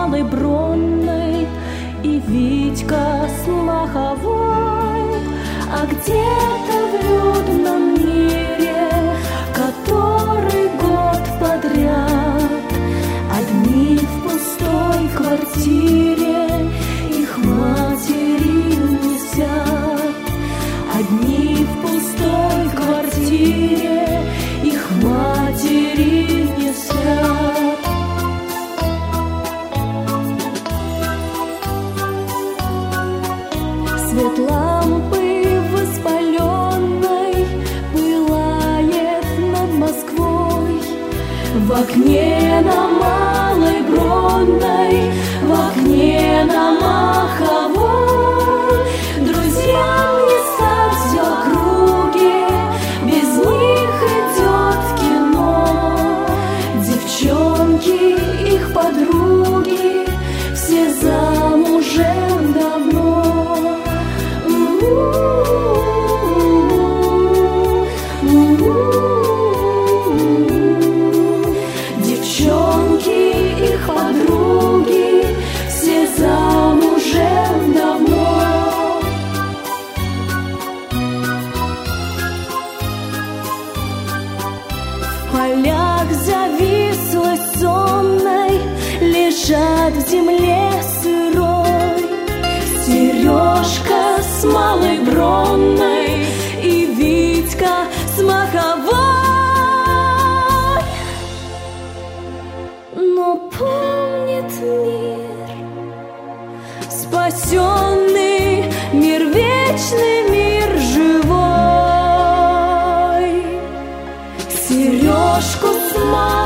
Малой Бронной и Витька с Маховой. А где-то в людном мире, который год подряд одни в пустой квартире их матери не сят. Одни в пустой квартире их матери не спят. Свет лампы воспаленной пылает над Москвой. В окне на Малой Бронной, в окне на Маховой. Друзьям не стать в округе, без них идет кино. Девчонки, их подруги, все замужем давно. Девчонки, их подруги, все замужем давно. В полях завислой сонной лежат в земле сырой Сережка с Малой Бронной и Витька с Маховой. Но помнит мир, спасенный мир, вечный мир живой, Сережку с Малой